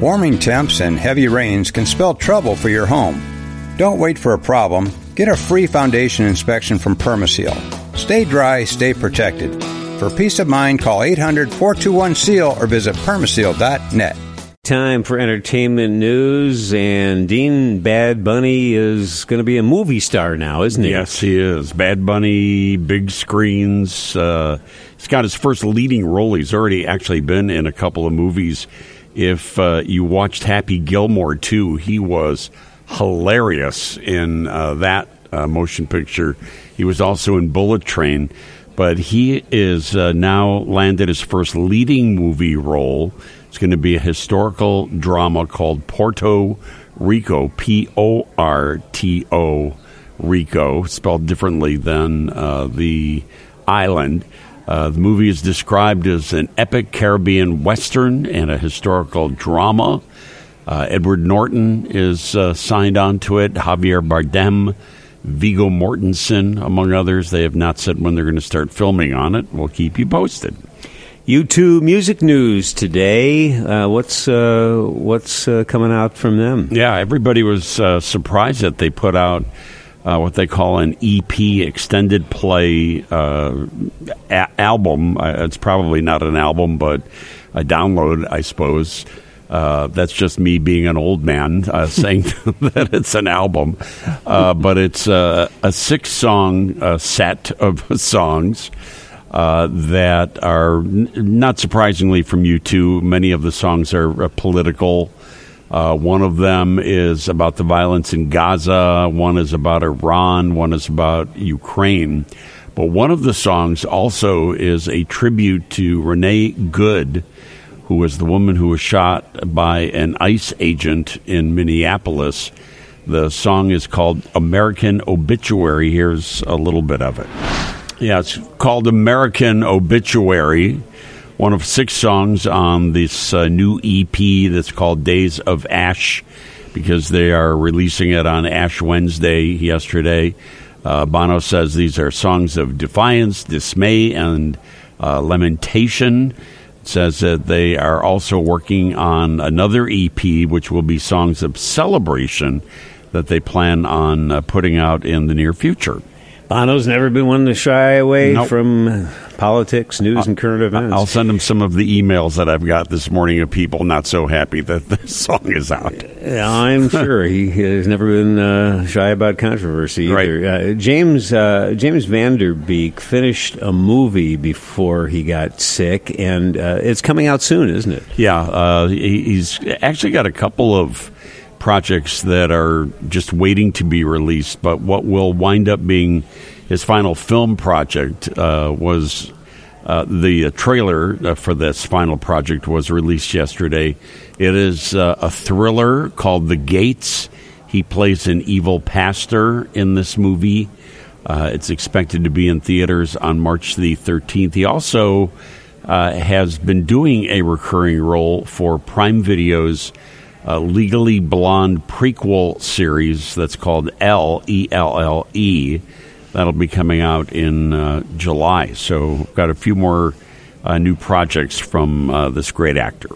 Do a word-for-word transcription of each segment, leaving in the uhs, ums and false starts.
Warming temps and heavy rains can spell trouble for your home. Don't wait for a problem. Get a free foundation inspection from Permaseal. Stay dry, stay protected. For peace of mind, call eight hundred, four two one, S E A L or visit permaseal dot net. Time for entertainment news, and Dean Bad Bunny is going to be a movie star now, isn't he? Yes, he is. Bad Bunny, big screens. Uh, he's got his first leading role. He's already actually been in a couple of movies. If uh, you watched Happy Gilmore two, he was hilarious in uh, that uh, motion picture. He was also in Bullet Train. But he is uh, now landed his first leading movie role. It's going to be a historical drama called Porto Rico, P O R T O Rico, spelled differently than uh, the island. Uh, the movie is described as an epic Caribbean Western and a historical drama. Uh, Edward Norton is uh, signed on to it, Javier Bardem, Viggo Mortensen, among others. They have not said when they're going to start filming on it. We'll keep you posted. U two music news today. Uh, what's uh, what's uh, coming out from them? Yeah, everybody was uh, surprised that they put out uh, what they call an E P, extended play uh, a- album. Uh, it's probably not an album, but a download, I suppose. Uh, that's just me being an old man uh, saying that it's an album. Uh, but it's uh, a six-song uh, set of songs uh, that are, n- not surprisingly from U two, many of the songs are uh, political. Uh, one of them is about the violence in Gaza. One is about Iran. One is about Ukraine. But one of the songs also is a tribute to Renee Good, who was the woman who was shot by an ICE agent in Minneapolis. The song is called American Obituary. Here's a little bit of it. Yeah, it's called American Obituary, one of six songs on this uh, new E P that's called Days of Ash, because they are releasing it on Ash Wednesday yesterday. Uh, Bono says these are songs of defiance, dismay, and uh, lamentation. Says that they are also working on another E P, which will be songs of celebration that they plan on uh, putting out in the near future. Bono's never been one to shy away Nope. from politics, news, and current events. I'll send him some of the emails that I've got this morning of people not so happy that the song is out. Yeah, I'm sure he has never been uh, shy about controversy either. Right. Uh, James uh, James Van Der Beek finished a movie before he got sick, and uh, it's coming out soon, isn't it? Yeah, uh, he, he's actually got a couple of projects that are just waiting to be released, but what will wind up being his final film project uh, was uh, the uh, trailer uh, for this final project was released yesterday. It is uh, a thriller called The Gates. He plays an evil pastor in this movie. Uh, it's expected to be in theaters on March the thirteenth. He also uh, has been doing a recurring role for Prime Video's Uh, Legally Blonde prequel series that's called L, E L L E. That'll be coming out in uh, July. So got a few more uh, new projects from uh, this great actor.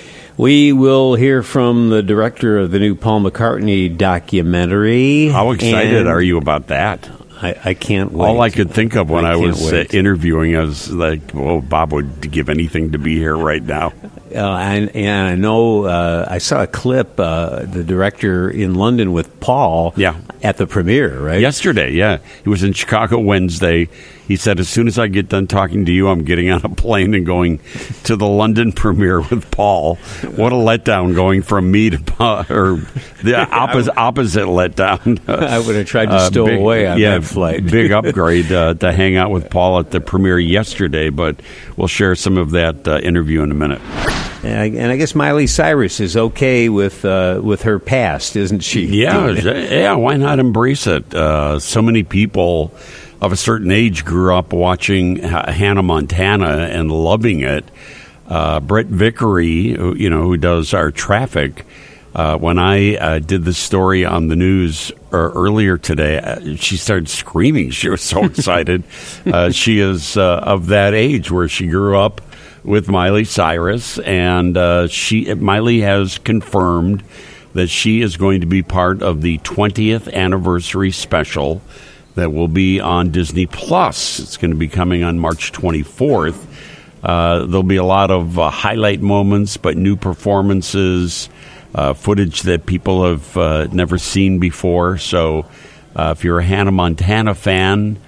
We will hear from the director of the new Paul McCartney documentary. How excited and are you about that? I, I can't wait. All I could think of when I, I was uh, wait. interviewing, I was like, well, Bob would give anything to be here right now. Uh, and, and I know uh, I saw a clip, uh, the director in London with Paul Yeah. at the premiere, right? Yesterday, yeah. He was in Chicago Wednesday. He said, as soon as I get done talking to you, I'm getting on a plane and going to the London premiere with Paul. What a letdown going from me to Paul, or the opposite, opposite letdown. I would have tried to stow Uh, big, away on yeah, that flight. Big upgrade uh, to hang out with Paul at the premiere yesterday, but we'll share some of that uh, interview in a minute. And I, and I guess Miley Cyrus is okay with uh, with her past, isn't she? Yeah, yeah. Why not embrace it? Uh, so many people of a certain age grew up watching H- Hannah Montana and loving it. Uh, Brett Vickery, who, you know, who does our traffic. Uh, when I uh, did the story on the news uh, earlier today, uh, she started screaming. She was so excited. uh, she is uh, of that age where she grew up with Miley Cyrus, and uh, she Miley has confirmed that she is going to be part of the twentieth anniversary special that will be on Disney Plus. It's going to be coming on March twenty-fourth. Uh, there'll be a lot of uh, highlight moments, but new performances, uh, footage that people have uh, never seen before. So uh, if you're a Hannah Montana fan,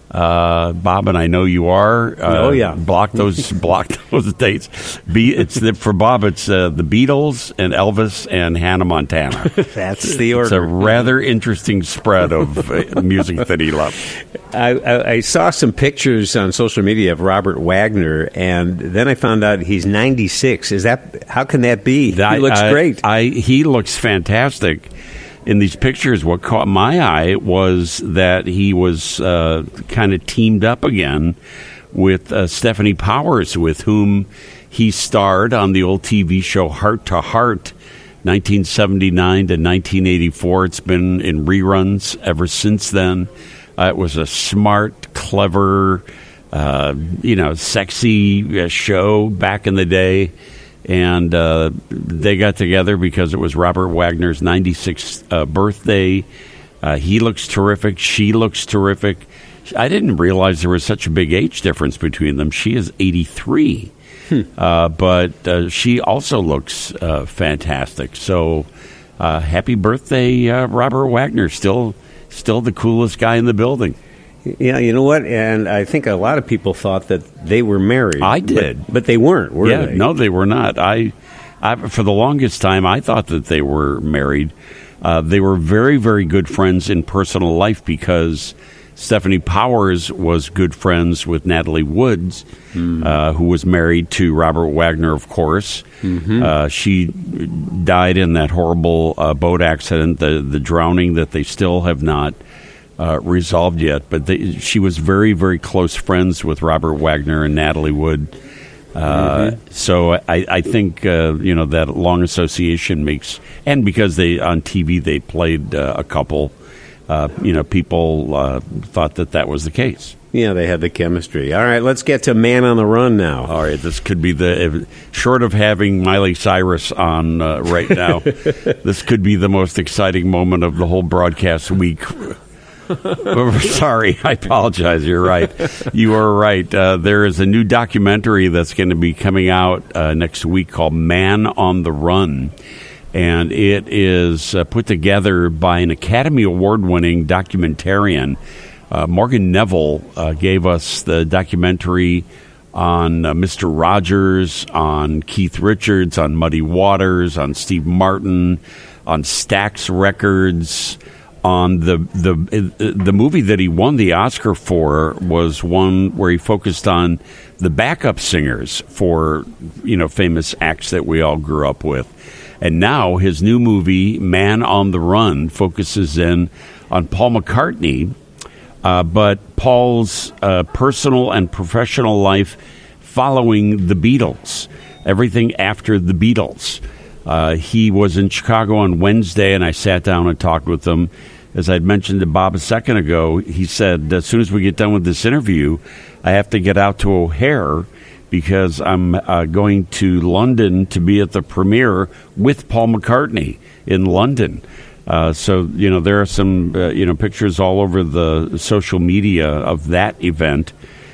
uh, Bob, and I know you are. Uh, oh yeah, block those block those dates. Be it's the, for Bob. It's uh, the Beatles and Elvis and Hannah Montana. That's the order. It's a rather interesting spread of uh, music that he loves. I, I, I saw some pictures on social media of Robert Wagner, and then I found out he's ninety-six. Is that how can that be? He I, looks I, great. I, he looks fantastic. In these pictures, what caught my eye was that he was uh, kind of teamed up again with uh, Stephanie Powers, with whom he starred on the old T V show Heart to Heart, nineteen seventy-nine to nineteen eighty-four. It's been in reruns ever since then. Uh, it was a smart, clever, uh, you know, sexy uh, show back in the day. And uh, they got together because it was Robert Wagner's ninety-sixth uh, birthday. Uh, he looks terrific. She looks terrific. I didn't realize there was such a big age difference between them. She is eighty-three. Hmm. Uh, but uh, she also looks uh, fantastic. So uh, happy birthday, uh, Robert Wagner. Still, still the coolest guy in the building. Yeah, you know what? And I think a lot of people thought that they were married. I did. But, but they weren't, were yeah, they? No, they were not. I, I, for the longest time, I thought that they were married. Uh, they were very, very good friends in personal life because Stephanie Powers was good friends with Natalie Woods, mm. uh, who was married to Robert Wagner, of course. Mm-hmm. Uh, she died in that horrible uh, boat accident, the, the drowning that they still have not Uh, resolved yet, but they, she was very, very close friends with Robert Wagner and Natalie Wood. Uh, mm-hmm. So I, I think uh, you know that long association makes, and because they on T V they played uh, a couple, uh, you know, people uh, thought that that was the case. Yeah, they had the chemistry. All right, let's get to Man on the Run now. All right, this could be the if, short of having Miley Cyrus on uh, right now. This could be the most exciting moment of the whole broadcast week. Sorry, I apologize. You're right. You are right. Uh, there is a new documentary that's going to be coming out uh, next week called Man on the Run. And it is uh, put together by an Academy Award-winning documentarian. Uh, Morgan Neville uh, gave us the documentary on uh, Mister Rogers, on Keith Richards, on Muddy Waters, on Steve Martin, on Stax Records. On the the the movie that he won the Oscar for was one where he focused on the backup singers for, you know, famous acts that we all grew up with. And now his new movie, Man on the Run, focuses in on Paul McCartney, uh, but Paul's uh, personal and professional life following the Beatles, everything after the Beatles. Uh, he was in Chicago on Wednesday, and I sat down and talked with him. As I'd mentioned to Bob a second ago, he said, as soon as we get done with this interview, I have to get out to O'Hare because I'm uh, going to London to be at the premiere with Paul McCartney in London. Uh, so, you know, there are some, uh, you know, pictures all over the social media of that event.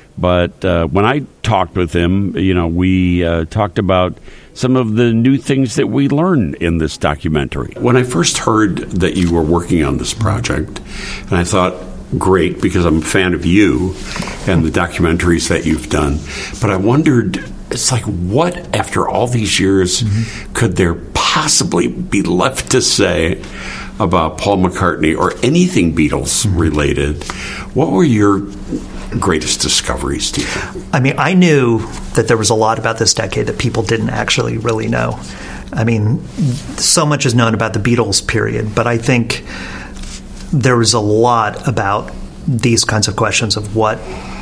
But uh, when I talked with him, you know, we uh, talked about some of the new things that we learned in this documentary. When I first heard that you were working on this project, and I thought, great, because I'm a fan of you and the documentaries that you've done, but I wondered, it's like, what, after all these years, mm-hmm. could there possibly be left to say about Paul McCartney or anything Beatles related? What were your greatest discoveries, do you think? I mean, I knew that there was a lot about this decade that people didn't actually really know. I mean, so much is known about the Beatles period, but I think there was a lot about these kinds of questions of what,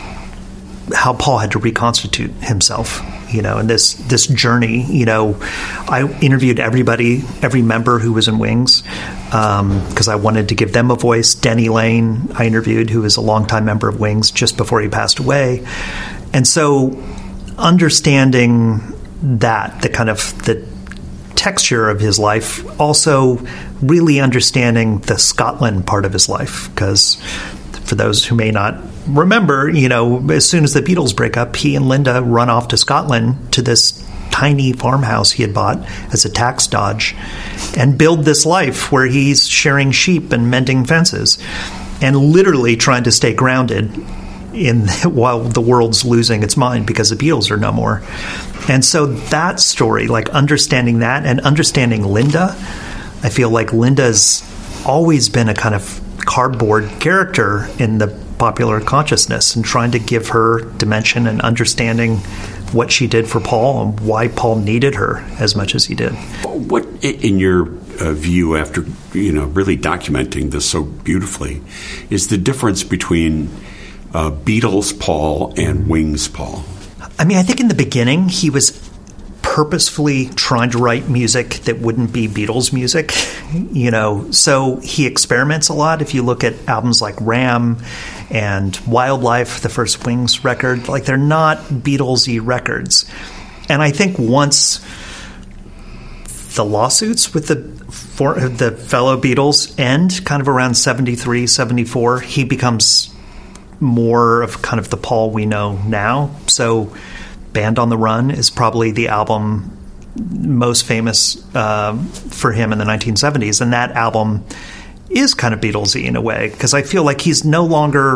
how Paul had to reconstitute himself, you know, and this this journey. You know, I interviewed everybody, every member who was in Wings, because um, I wanted to give them a voice. Denny Lane, I interviewed, who was a longtime member of Wings just before he passed away. And so understanding that, the kind of the texture of his life, also really understanding the Scotland part of his life, because for those who may not remember, you know, as soon as the Beatles break up, he and Linda run off to Scotland to this tiny farmhouse he had bought as a tax dodge and build this life where he's shearing sheep and mending fences and literally trying to stay grounded in while the world's losing its mind because the Beatles are no more. And so that story, like understanding that and understanding Linda, I feel like Linda's always been a kind of cardboard character in the popular consciousness, and trying to give her dimension and understanding what she did for Paul and why Paul needed her as much as he did. What, in your uh, view, after you know really documenting this so beautifully, is the difference between uh, Beatles Paul and Wings Paul? I mean, I think in the beginning he was purposefully trying to write music that wouldn't be Beatles music, you know, so he experiments a lot. If you look at albums like Ram and Wildlife, the first Wings record, like they're not Beatles-y records. And I think once the lawsuits with the for, the fellow Beatles end, kind of around seventy-three, seventy-four, he becomes more of kind of the Paul we know now. So Band on the Run is probably the album most famous uh, for him in the nineteen seventies. And that album is kind of Beatlesy in a way, because I feel like he's no longer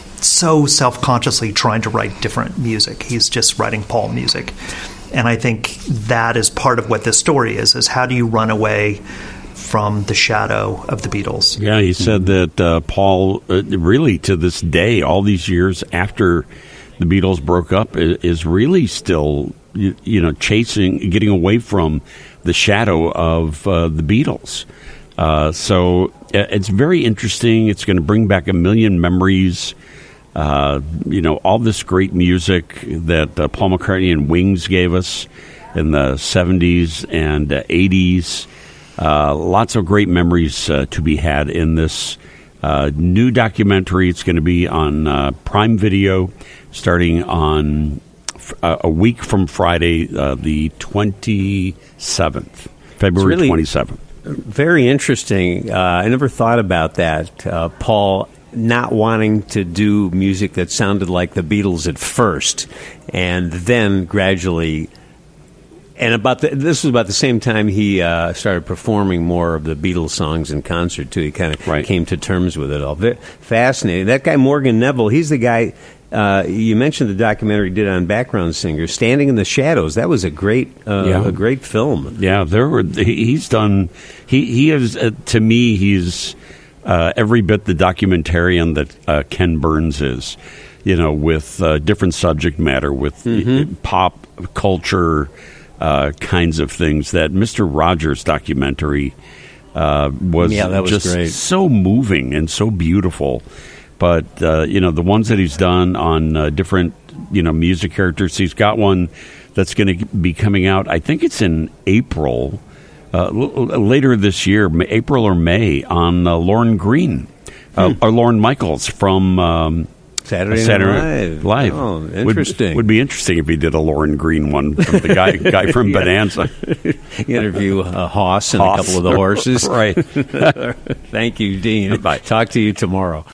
so self-consciously trying to write different music. He's just writing Paul music. And I think that is part of what this story is, is how do you run away from the shadow of the Beatles? Yeah, he said that uh, Paul, uh, really to this day, all these years after the Beatles broke up, is really still, you, you know, chasing, getting away from the shadow of uh, the Beatles. Uh, so it's very interesting. It's going to bring back a million memories. Uh, you know, all this great music that uh, Paul McCartney and Wings gave us in the seventies and uh, eighties. Uh, lots of great memories uh, to be had in this uh, new documentary. It's going to be on uh, Prime Video starting on uh, a week from Friday, uh, the twenty-seventh, February really twenty-seventh. Very interesting. Uh, I never thought about that. Uh, Paul not wanting to do music that sounded like the Beatles at first, and then gradually... And about the, this was about the same time he uh, started performing more of the Beatles songs in concert, too. He kind of right. came to terms with it all. Very fascinating. That guy, Morgan Neville, he's the guy... Uh, you mentioned the documentary he did on background singers, Standing in the Shadows. That was a great, uh, yeah. a great film. Yeah, there were. He, he's done. He he is uh, to me. He's uh, every bit the documentarian that uh, Ken Burns is. You know, with uh, different subject matter, with mm-hmm. pop culture uh, kinds of things. That Mister Rogers documentary uh, was, yeah, that was just great. So moving and so beautiful. But, uh, you know, the ones that he's done on uh, different, you know, music characters, he's got one that's going to be coming out, I think it's in April, uh, l- later this year, April or May, on uh, Lauren Green, uh, hmm. or Lauren Michaels from um, Saturday, Saturday Night Live. Live. Oh, interesting. Would, would be interesting if he did a Lauren Green one from the guy guy from yeah. Bonanza. Interview uh, Hoss and Hoss. a couple of the horses. Right. Thank you, Dean. Bye. Talk to you tomorrow.